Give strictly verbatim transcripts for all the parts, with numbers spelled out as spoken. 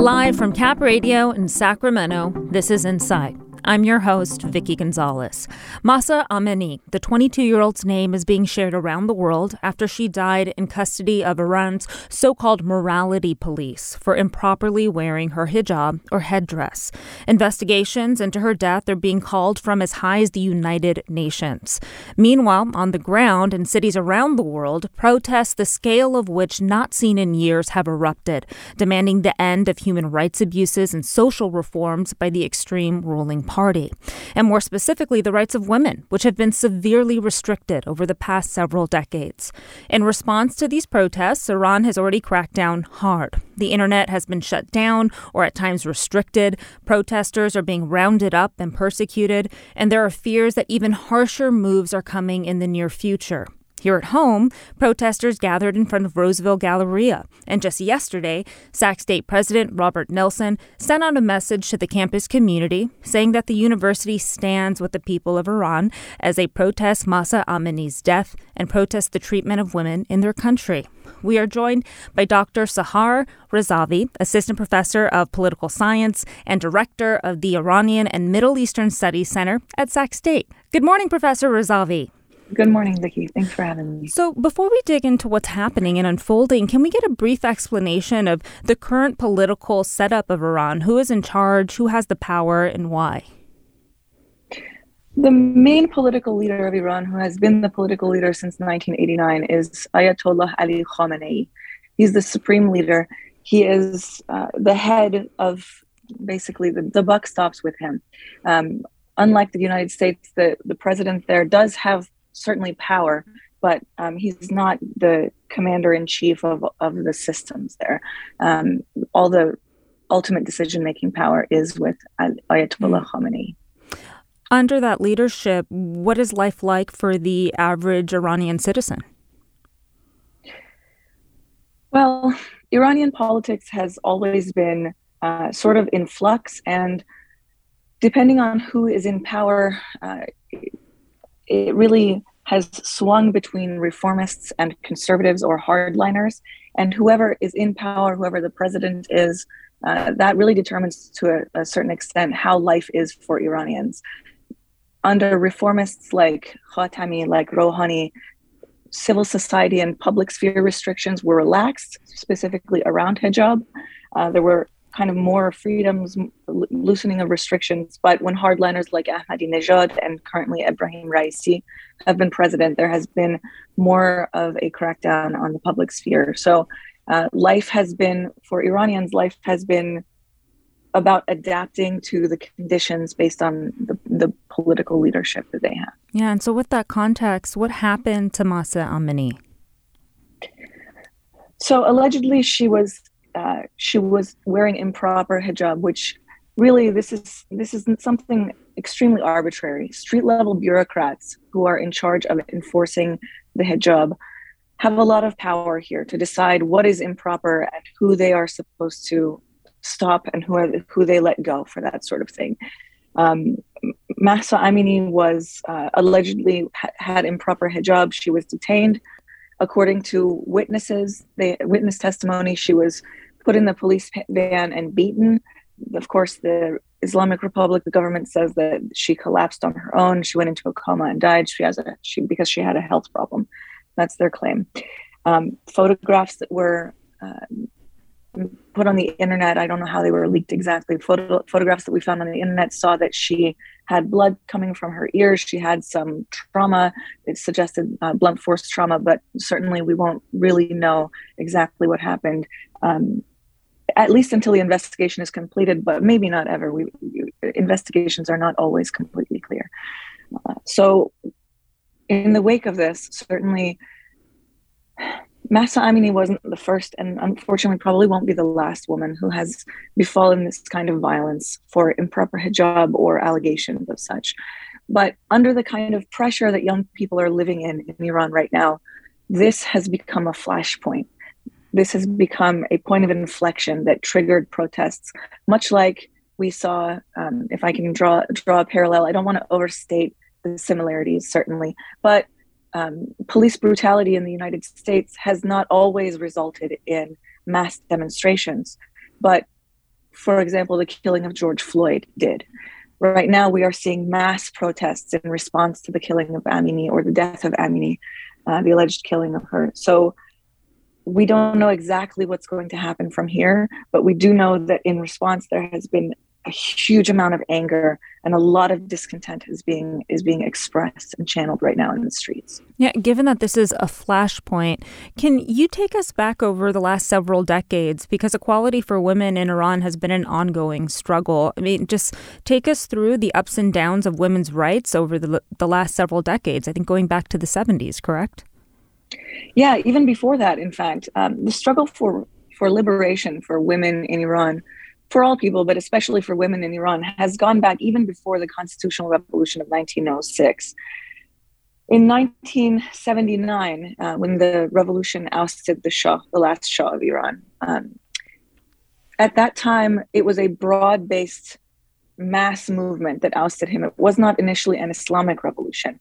Live from Cap Radio in Sacramento, this is Insight. I'm your host, Vicky Gonzalez. Mahsa Amini, the twenty-two-year-old's name is being shared around the world after she died in custody of Iran's so-called morality police for improperly wearing her hijab or headdress. Investigations into her death are being called from as high as the United Nations. Meanwhile, on the ground in cities around the world, protests the scale of which not seen in years have erupted, demanding the end of human rights abuses and social reforms by the extreme ruling party, and more specifically, the rights of women, which have been severely restricted over the past several decades. In response to these protests, Iran has already cracked down hard. The internet has been shut down or at times restricted. Protesters are being rounded up and persecuted, and there are fears that even harsher moves are coming in the near future. Here at home, protesters gathered in front of Roseville Galleria. And just yesterday, Sac State President Robert Nelson sent out a message to the campus community saying that the university stands with the people of Iran as they protest Mahsa Amini's death and protest the treatment of women in their country. We are joined by Doctor Sahar Razavi, Assistant Professor of Political Science and Director of the Iranian and Middle Eastern Studies Center at Sac State. Good morning, Professor Razavi. Good morning, Vicky. Thanks for having me. So before we dig into what's happening and unfolding, can we get a brief explanation of the current political setup of Iran? Who is in charge, who has the power, and why? The main political leader of Iran, who has been the political leader since nineteen eighty-nine, is Ayatollah Ali Khamenei. He's the supreme leader. He is uh, the head of, basically, the, the buck stops with him. Um, unlike the United States, the, the president there does have certainly power, but um, he's not the commander-in-chief of, of the systems there. Um, all the ultimate decision-making power is with Ayatollah Khamenei. Under that leadership, what is life like for the average Iranian citizen? Well, Iranian politics has always been uh, sort of in flux, and depending on who is in power, uh, it really has swung between reformists and conservatives or hardliners. And whoever is in power, whoever the president is, uh, that really determines to a, a certain extent how life is for Iranians. Under reformists like Khatami, like Rouhani, civil society and public sphere restrictions were relaxed, specifically around hijab. Uh, there were kind of more freedoms, loosening of restrictions. But when hardliners like Ahmadinejad and currently Ebrahim Raisi have been president, there has been more of a crackdown on the public sphere. So uh, life has been, for Iranians, life has been about adapting to the conditions based on the, the political leadership that they have. Yeah, and so with that context, what happened to Mahsa Amini? So allegedly she was Uh, she was wearing improper hijab, which really this is this is something extremely arbitrary. Street level bureaucrats who are in charge of enforcing the hijab have a lot of power here to decide what is improper and who they are supposed to stop and who are, who they let go for that sort of thing. Um, Mahsa Amini was uh, allegedly ha- had improper hijab. She was detained. According to witnesses, they witness testimony, she was put in the police van and beaten. Of course, the Islamic Republic, the government says that she collapsed on her own. She went into a coma and died. She has a she because she had a health problem. That's their claim. Um, photographs that were uh, put on the internet, I don't know how they were leaked exactly. Photo, photographs that we found on the internet saw that she had blood coming from her ears. She had some trauma. It suggested uh, blunt force trauma, but certainly we won't really know exactly what happened, um, at least until the investigation is completed, but maybe not ever. We, investigations are not always completely clear. Uh, so in the wake of this, certainly Mahsa Amini wasn't the first, and unfortunately probably won't be the last woman who has befallen this kind of violence for improper hijab or allegations of such. But under the kind of pressure that young people are living in in Iran right now, this has become a flashpoint. This has become a point of inflection that triggered protests, much like we saw, um, if I can draw draw a parallel, I don't want to overstate the similarities, certainly, but Um, police brutality in the United States has not always resulted in mass demonstrations, but for example, the killing of George Floyd did. Right now, we are seeing mass protests in response to the killing of Amini, or the death of Amini, uh, the alleged killing of her. So we don't know exactly what's going to happen from here, but we do know that in response, there has been a huge amount of anger, and a lot of discontent is being is being expressed and channeled right now in the streets. Yeah, given that this is a flashpoint, can you take us back over the last several decades? Because equality for women in Iran has been an ongoing struggle. I mean, just take us through the ups and downs of women's rights over the the last several decades. I think going back to the seventies, correct? Yeah, even before that, in fact, um, the struggle for for liberation for women in Iran, for all people, but especially for women in Iran, has gone back even before the constitutional revolution of nineteen oh six. In nineteen seventy-nine, uh, when the revolution ousted the Shah, the last Shah of Iran, um, at that time, it was a broad-based mass movement that ousted him. It was not initially an Islamic revolution.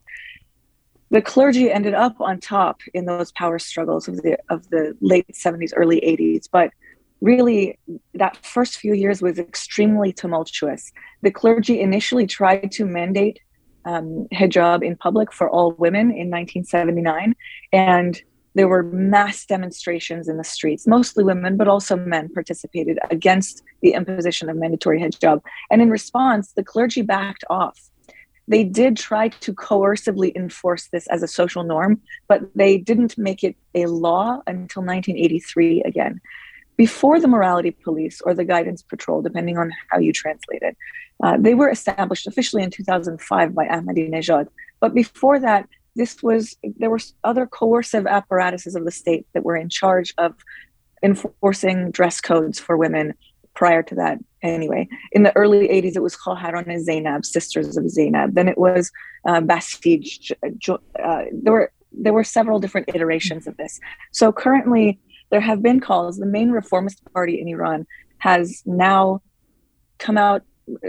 The clergy ended up on top in those power struggles of the of the late seventies, early eighties, but really, that first few years was extremely tumultuous. The clergy initially tried to mandate um, hijab in public for all women in nineteen seventy-nine, and there were mass demonstrations in the streets. Mostly women, but also men participated against the imposition of mandatory hijab. And in response, the clergy backed off. They did try to coercively enforce this as a social norm, but they didn't make it a law until nineteen eighty-three again. Before the morality police or the guidance patrol, depending on how you translate it, uh, they were established officially in two thousand five by Ahmadinejad. But before that, this was there were other coercive apparatuses of the state that were in charge of enforcing dress codes for women. Prior to that, anyway, in the early eighties, it was Khaharan Zainab, Sisters of Zainab. Then it was uh, Basij. Uh, there were there were several different iterations of this. So currently, there have been calls. The main reformist party in Iran has now come out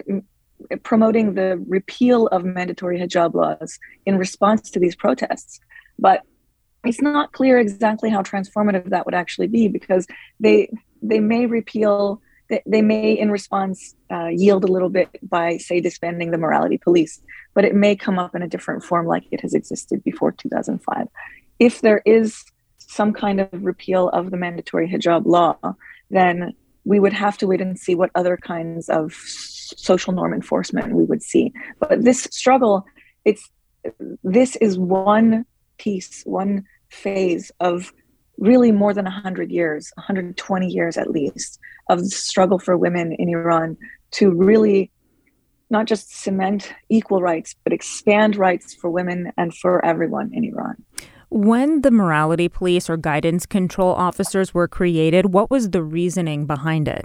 promoting the repeal of mandatory hijab laws in response to these protests. But it's not clear exactly how transformative that would actually be, because they they may repeal, they, they may in response uh, yield a little bit by, say, disbanding the morality police, but it may come up in a different form like it has existed before two thousand five. If there is some kind of repeal of the mandatory hijab law, then we would have to wait and see what other kinds of social norm enforcement we would see. But this struggle, it's this is one piece, one phase of really more than one hundred years, one hundred twenty years at least, of the struggle for women in Iran to really not just cement equal rights, but expand rights for women and for everyone in Iran. When the morality police or guidance control officers were created, what was the reasoning behind it?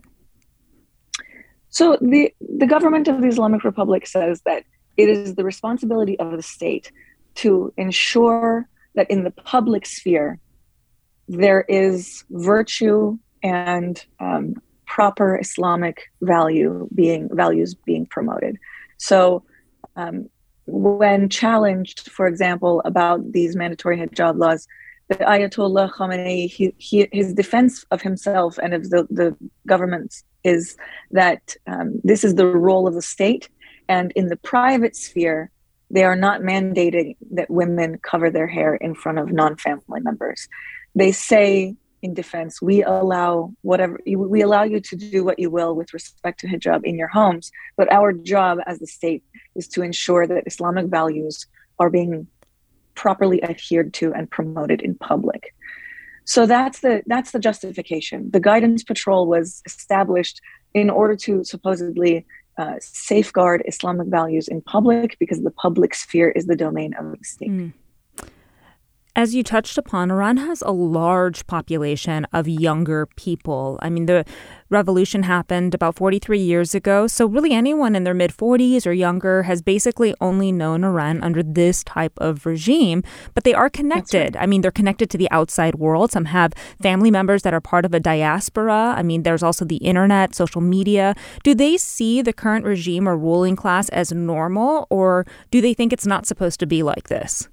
So the, the government of the Islamic Republic says that it is the responsibility of the state to ensure that in the public sphere, there is virtue and um, proper Islamic value being values being promoted. So um, when challenged, for example, about these mandatory hijab laws, the Ayatollah Khamenei, he, he, his defense of himself and of the, the government is that um, this is the role of the state. And in the private sphere, they are not mandating that women cover their hair in front of non-family members. They say in defense, we allow whatever we allow you to do what you will with respect to hijab in your homes, but our job as the state is to ensure that Islamic values are being properly adhered to and promoted in public. So that's the that's the justification. The guidance patrol was established in order to supposedly uh, safeguard Islamic values in public, because the public sphere is the domain of the state. Mm. As you touched upon, Iran has a large population of younger people. I mean, the revolution happened about forty-three years ago. So really anyone in their mid-forties or younger has basically only known Iran under this type of regime. But they are connected. Right. I mean, they're connected to the outside world. Some have family members that are part of a diaspora. I mean, there's also the internet, social media. Do they see the current regime or ruling class as normal, or do they think it's not supposed to be like this?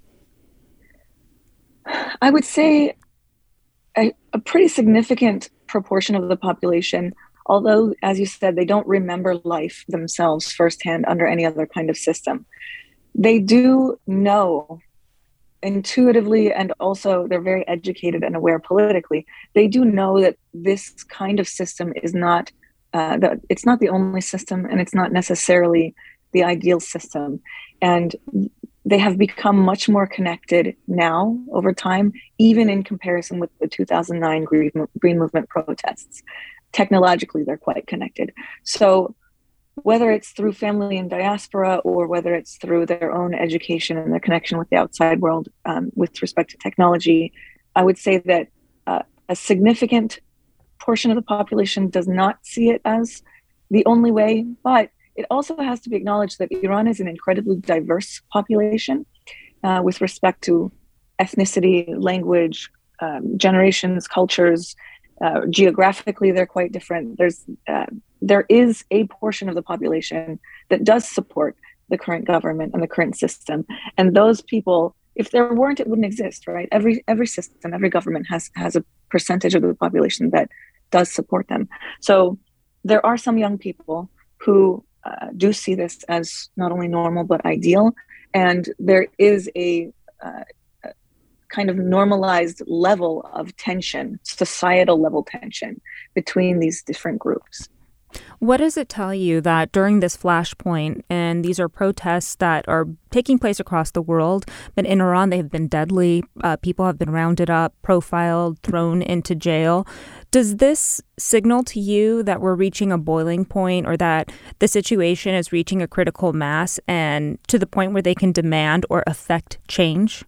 I would say a, a pretty significant proportion of the population although, as you said, they don't remember life themselves firsthand under any other kind of system, they do know intuitively, and also they're very educated and aware politically. They do know that this kind of system is not, uh, that it's not the only system, and it's not necessarily the ideal system. And they have become much more connected now over time, even in comparison with the two thousand nine Green, Green Movement protests. Technologically, they're quite connected. So whether it's through family and diaspora, or whether it's through their own education and their connection with the outside world um, with respect to technology, I would say that uh, a significant portion of the population does not see it as the only way, but it also has to be acknowledged that Iran is an incredibly diverse population uh, with respect to ethnicity, language, um, generations, cultures. Uh, geographically, they're quite different. There's uh, there is a portion of the population that does support the current government and the current system, and those people, if there weren't, it wouldn't exist, right? Every every system, every government has has a percentage of the population that does support them. So there are some young people who uh, do see this as not only normal but ideal, and there is a uh, kind of normalized level of tension, societal level tension between these different groups. What does it tell you that during this flashpoint, and these are protests that are taking place across the world, but in Iran they have been deadly, uh, people have been rounded up, profiled, thrown into jail. Does this signal to you that we're reaching a boiling point, or that the situation is reaching a critical mass and to the point where they can demand or affect change?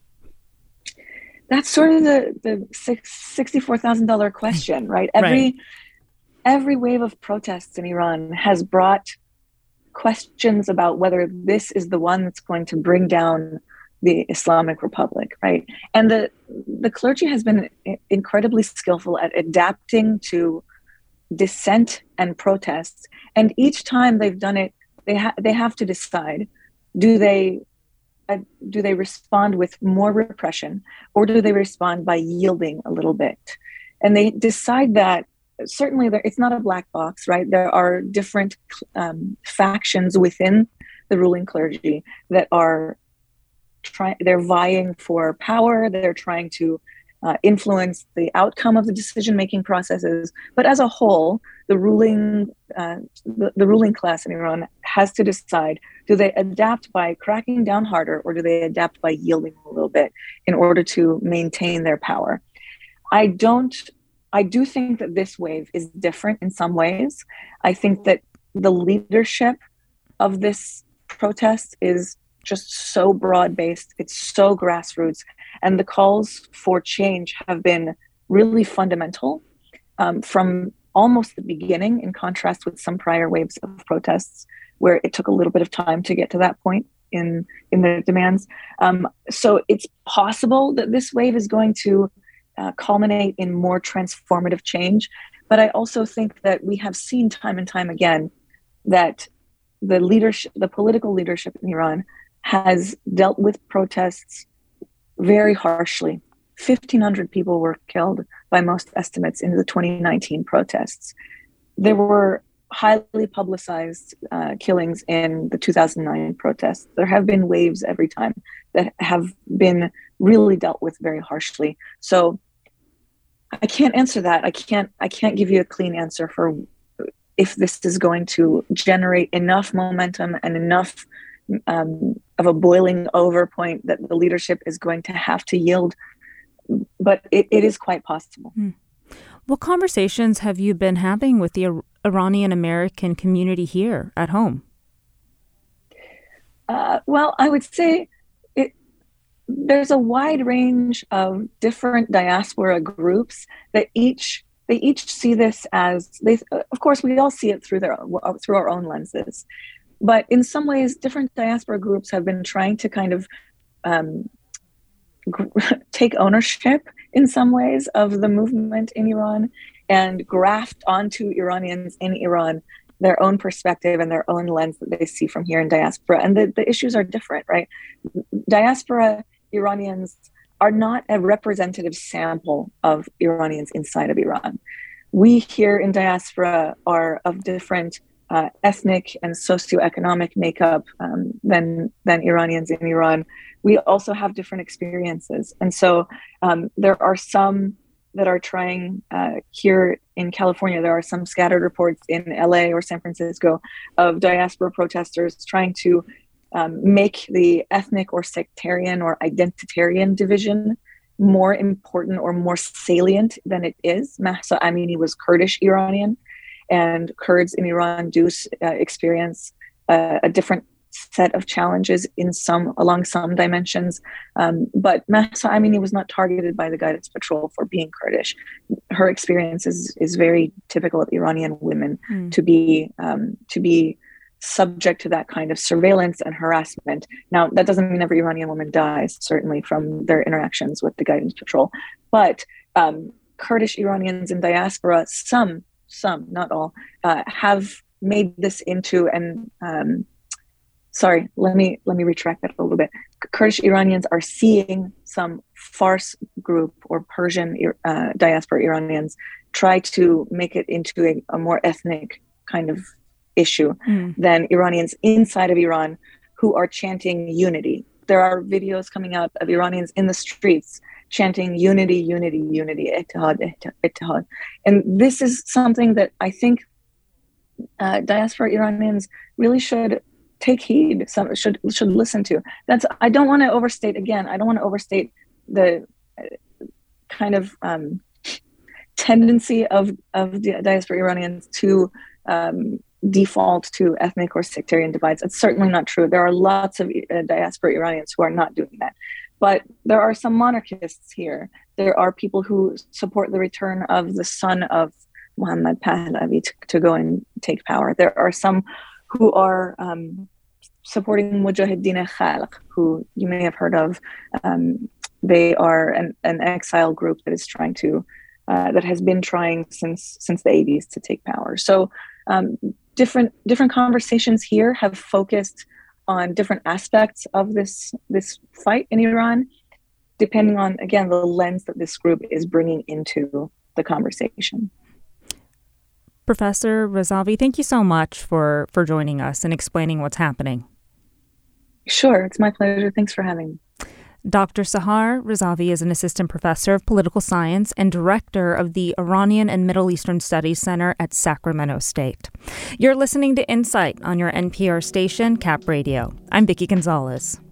That's sort of the, the sixty-four thousand dollars question, right? Every right. Every wave of protests in Iran has brought questions about whether this is the one that's going to bring down the Islamic Republic, right? And the the clergy has been incredibly skillful at adapting to dissent and protests. And each time they've done it, they ha- they have to decide: do they uh, do they respond with more repression, or do they respond by yielding a little bit? And they decide that. Certainly, there, it's not a black box, right? There are different um, factions within the ruling clergy that are trying, they're vying for power. They're trying to uh, influence the outcome of the decision-making processes. But as a whole, the ruling, uh, the, the ruling class in Iran has to decide: do they adapt by cracking down harder, or do they adapt by yielding a little bit in order to maintain their power? I don't. I do think that this wave is different in some ways. I think that the leadership of this protest is just so broad-based. It's so grassroots. And the calls for change have been really fundamental um, from almost the beginning, in contrast with some prior waves of protests where it took a little bit of time to get to that point in, in their demands. Um, so it's possible that this wave is going to Uh, culminate in more transformative change. But I also think that we have seen time and time again that the leadership, the political leadership in Iran has dealt with protests very harshly. fifteen hundred people were killed by most estimates in the twenty nineteen protests. There were highly publicized uh, killings in the two thousand nine protests. There have been waves every time that have been really dealt with very harshly. So I can't answer that. I can't I can't give you a clean answer for if this is going to generate enough momentum and enough um, of a boiling over point that the leadership is going to have to yield. But it, it is quite possible. Hmm. What conversations have you been having with the Iranian American community here at home? Uh, well, I would say it, there's a wide range of different diaspora groups that each they each see this as they. Of course, we all see it through their through our own lenses, but in some ways, different diaspora groups have been trying to kind of um, take ownership in some ways of the movement in Iran and graft onto Iranians in Iran their own perspective and their own lens that they see from here in diaspora. And the, the issues are different, right? Diaspora Iranians are not a representative sample of Iranians inside of Iran. we here in diaspora are of different uh, ethnic and socioeconomic makeup um, than than Iranians in Iran. We also have different experiences, and so um, there are some that are trying uh, here in California. There are some scattered reports in L A or San Francisco of diaspora protesters trying to um, make the ethnic or sectarian or identitarian division more important or more salient than it is. Mahsa Amini was Kurdish Iranian, and Kurds in Iran do uh, experience uh, a different set of challenges in some along some dimensions. Um, but Mahsa Amini was not targeted by the Guidance Patrol for being Kurdish. Her experience is, is very typical of Iranian women mm. to be um, to be subject to that kind of surveillance and harassment. Now, that doesn't mean every Iranian woman dies, certainly from their interactions with the Guidance Patrol. But um, Kurdish Iranians in diaspora, some, some, not all, uh, have made this into an um, Sorry, let me let me retract that a little bit. Kurdish Iranians are seeing some Fars group or Persian uh, diaspora Iranians try to make it into a, a more ethnic kind of issue mm. than Iranians inside of Iran who are chanting unity. There are videos coming out of Iranians in the streets chanting unity, unity, unity, ittihad, ittihad. And this is something that I think uh, diaspora Iranians really should take heed, some should should listen to. That's I don't want to overstate again. I don't want to overstate the kind of um, tendency of of the diaspora Iranians to um, default to ethnic or sectarian divides. It's certainly not true. There are lots of uh, diaspora Iranians who are not doing that. But there are some monarchists here. There are people who support the return of the son of Mohammad Pahlavi to, to go and take power. There are some who are um, supporting Mujahideen Khalq, who you may have heard of. Um, they are an, an exile group that is trying to, uh, that has been trying since since the eighties to take power. So um, different different conversations here have focused on different aspects of this this fight in Iran, depending on, again, the lens that this group is bringing into the conversation. Professor Razavi, thank you so much for, for joining us and explaining what's happening. Sure, it's my pleasure. Thanks for having me. Doctor Sahar Razavi is an assistant professor of political science and director of the Iranian and Middle Eastern Studies Center at Sacramento State. You're listening to Insight on your N P R station, Cap Radio. I'm Vicki Gonzalez.